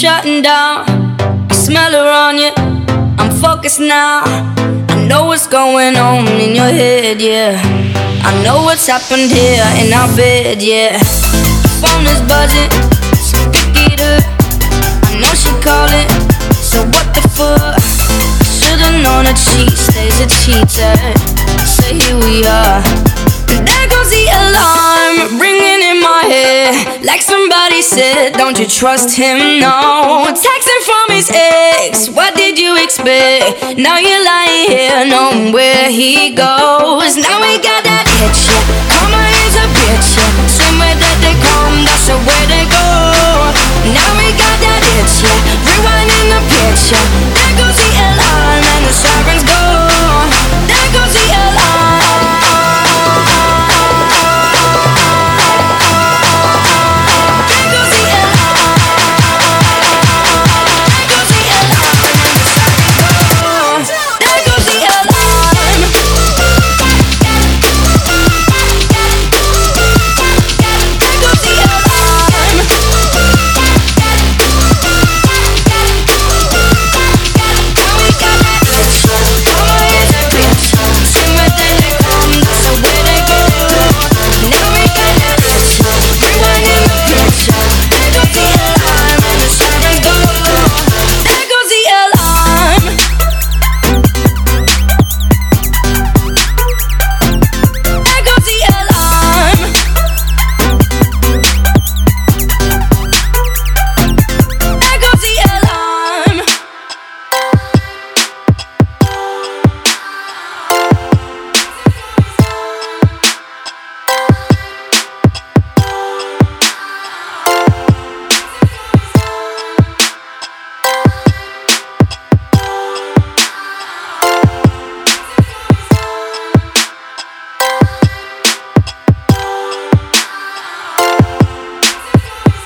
shutting down. I smell her on you. I'm focused now. I know what's going on in your head, yeah. I know what's happened here in our bed, yeah. Phone is buzzing, so pick it up. I know she calling, so what the fuck? Should've known a cheat stays a cheater. So here we are. And there goes the alarm ringing in my head. Like somebody said, don't you trust him? No. Texting from his ex, what did you expect? Now you're lying here knowing where he goes. Now we got that itch, yeah. Karma is a bitch, yeah. Same way that they come, that's the way they go.